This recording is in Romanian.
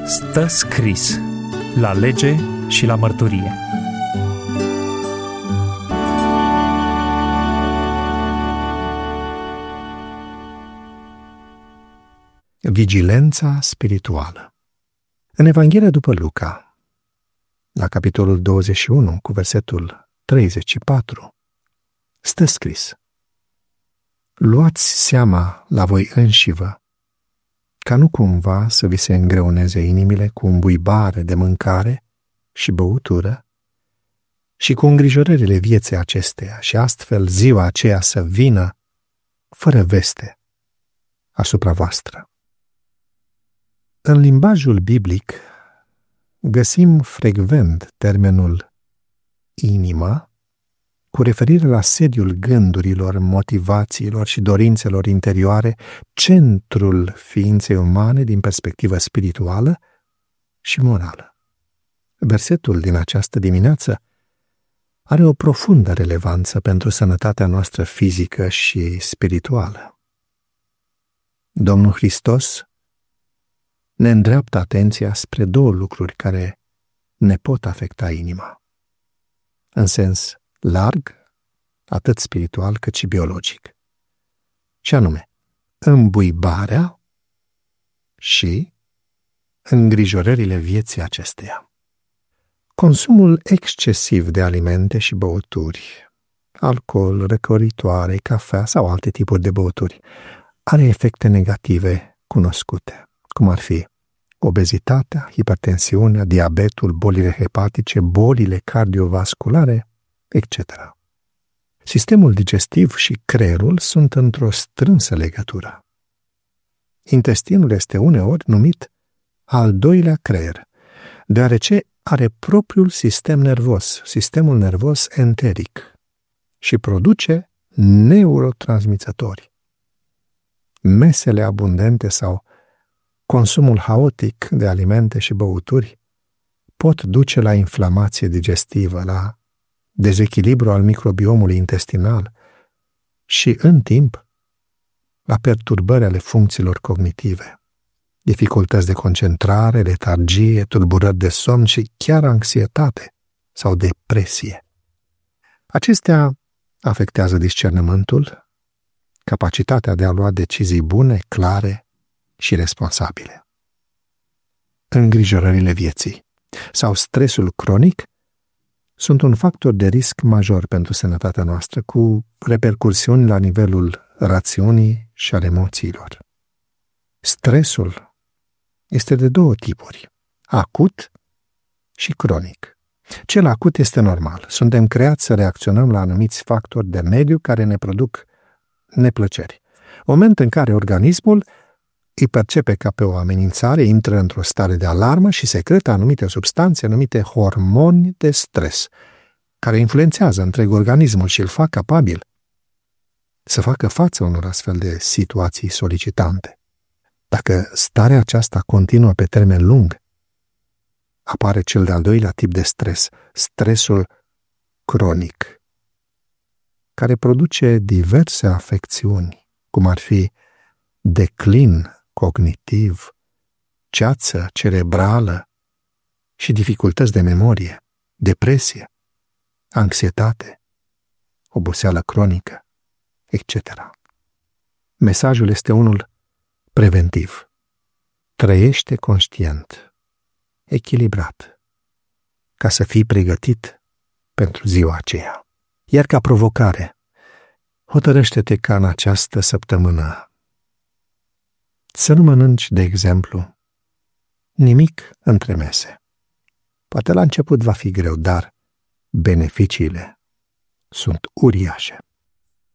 Stă scris la lege și la mărturie. Vigilența spirituală. În Evanghelia după Luca, la capitolul 21, cu versetul 34, stă scris: luați seama la voi înșivă, ca nu cumva să vi se îngreuneze inimile cu îmbuibare de mâncare și băutură și cu îngrijorările vieții acesteia și astfel ziua aceea să vină fără veste asupra voastră. În limbajul biblic găsim frecvent termenul inimă cu referire la sediul gândurilor, motivațiilor și dorințelor interioare, centrul ființei umane din perspectivă spirituală și morală. Versetul din această dimineață are o profundă relevanță pentru sănătatea noastră fizică și spirituală. Domnul Hristos ne îndreaptă atenția spre două lucruri care ne pot afecta inima, în sens larg, atât spiritual cât și biologic. Și anume, îmbuibarea și îngrijorările vieții acesteia. Consumul excesiv de alimente și băuturi, alcool, răcoritoare, cafea sau alte tipuri de băuturi, are efecte negative cunoscute, cum ar fi obezitatea, hipertensiunea, diabetul, bolile hepatice, bolile cardiovasculare, etc. Sistemul digestiv și creierul sunt într-o strânsă legătură. Intestinul este uneori numit al doilea creier, deoarece are propriul sistem nervos, sistemul nervos enteric, și produce neurotransmițători. Mesele abundente sau consumul haotic de alimente și băuturi pot duce la inflamație digestivă, la dezechilibru al microbiomului intestinal și, în timp, la perturbări ale funcțiilor cognitive, dificultăți de concentrare, letargie, tulburări de somn și chiar anxietate sau depresie. Acestea afectează discernământul, capacitatea de a lua decizii bune, clare și responsabile. Îngrijorările vieții sau stresul cronic sunt un factor de risc major pentru sănătatea noastră, cu repercursiuni la nivelul rațiunii și al emoțiilor. Stresul este de două tipuri, acut și cronic. Cel acut este normal. Suntem creați să reacționăm la anumiți factori de mediu care ne produc neplăceri. Moment în care organismul îi percepe ca pe o amenințare, intră într-o stare de alarmă și secretă anumite substanțe numite hormoni de stres, care influențează întreg organismul și îl fac capabil să facă față unor astfel de situații solicitante. Dacă starea aceasta continuă pe termen lung, apare cel de-al doilea tip de stres, stresul cronic, care produce diverse afecțiuni, cum ar fi declin cognitiv, ceață cerebrală și dificultăți de memorie, depresie, anxietate, oboseală cronică, etc. Mesajul este unul preventiv. Trăiește conștient, echilibrat, ca să fii pregătit pentru ziua aceea. Iar ca provocare, hotărăște-te ca în această săptămână să nu mănânci, de exemplu, nimic între mese. Poate la început va fi greu, dar beneficiile sunt uriașe.